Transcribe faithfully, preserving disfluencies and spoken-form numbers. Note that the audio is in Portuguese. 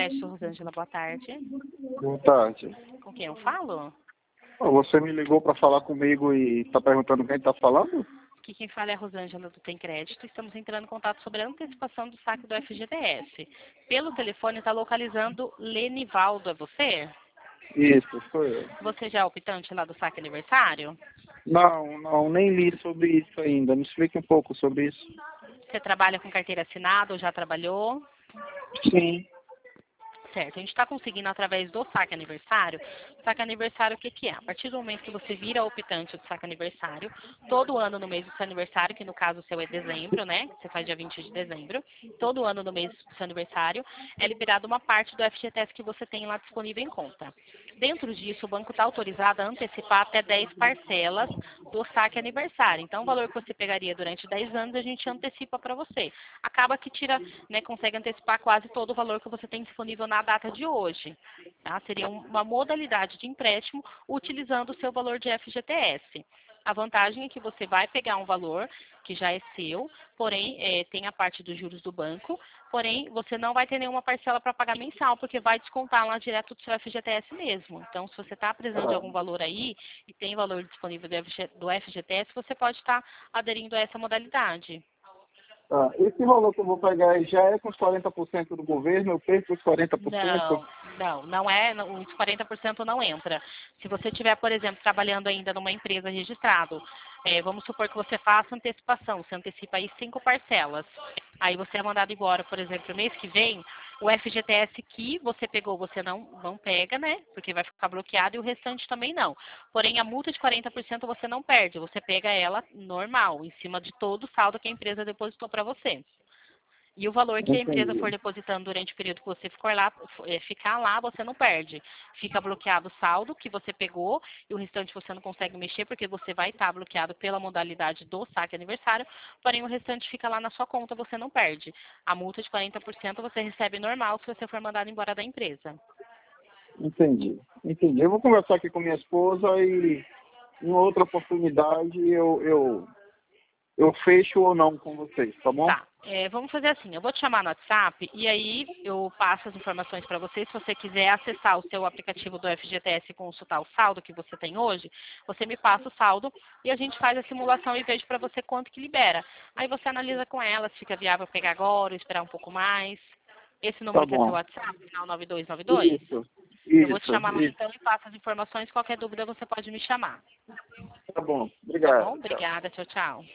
Crédito, Rosângela, boa tarde. Boa tarde. Com quem eu falo? Ó, Você me ligou para falar comigo e está perguntando quem está falando? Aqui quem fala é a Rosângela do Tem Crédito. Estamos entrando em contato sobre a antecipação do saque do F G T S. Pelo telefone está localizando Lenivaldo, é você? Isso, sou eu. Você já é optante lá do saque aniversário? Não, não, nem li sobre isso ainda. Me explique um pouco sobre isso. Você trabalha com carteira assinada ou já trabalhou? Sim. Certo, a gente está conseguindo através do saque aniversário. Saque aniversário, o que, que é? A partir do momento que você vira optante do saque aniversário, todo ano no mês do seu aniversário, que no caso o seu é dezembro, né? Você faz dia vinte de dezembro, todo ano no mês do seu aniversário, é liberado uma parte do F G T S que você tem lá disponível em conta. Dentro disso, o banco está autorizado a antecipar até dez parcelas do saque aniversário. Então, o valor que você pegaria durante dez anos, a gente antecipa para você. Acaba que tira, né, consegue antecipar quase todo o valor que você tem disponível na data de hoje. Tá? Seria uma modalidade de empréstimo utilizando o seu valor de F G T S. A vantagem é que você vai pegar um valor que já é seu, porém é, tem a parte dos juros do banco, porém você não vai ter nenhuma parcela para pagar mensal, porque vai descontar lá direto do seu F G T S mesmo. Então, se você está precisando de Ah, algum valor aí e tem valor disponível do F G do F G T S, você pode estar aderindo a essa modalidade. ah, esse valor que eu vou pegar aí já é com os quarenta por cento do governo, eu perco os quarenta por cento? Não, não, não é, não- os quarenta por cento não entra. Se você estiver, por exemplo, trabalhando ainda numa empresa registrada, eh, vamos supor que você faça antecipação, você antecipa aí cinco parcelas. Aí você é mandado embora, por exemplo, mês que vem, o F G T S que você pegou, você não, não pega, né? Porque vai ficar bloqueado e o restante também não. Porém, a multa de quarenta por cento você não perde, você pega ela normal, em cima de todo o saldo que a empresa depositou para você. E o valor que a empresa for Entendi. depositando durante o período que você for lá, eh, ficar lá, você não perde. Fica bloqueado o saldo que você pegou e o restante você não consegue mexer porque você vai estar bloqueado pela modalidade do saque aniversário, porém o restante fica lá na sua conta, você não perde. A multa de quarenta por cento você recebe normal se você for mandado embora da empresa. Entendi. Entendi. Eu vou conversar aqui com minha esposa e em outra oportunidade eu, eu, eu fecho ou não com vocês, tá bom? Tá, é, vamos fazer assim, eu vou te chamar no WhatsApp e aí eu passo as informações para você. Se você quiser acessar o seu aplicativo do F G T S e consultar o saldo que você tem hoje, você me passa o saldo e a gente faz a simulação e vejo para você quanto que libera. Aí você analisa com ela se fica viável pegar agora ou esperar um pouco mais. Esse Tá número que é seu bom. WhatsApp, final nove dois nove dois? Isso, Eu vou te isso, chamar lá isso. então e passo as informações. Qualquer dúvida você pode me chamar. Tá bom. Tá bom? Obrigado. Tchau. Obrigada, tchau, tchau.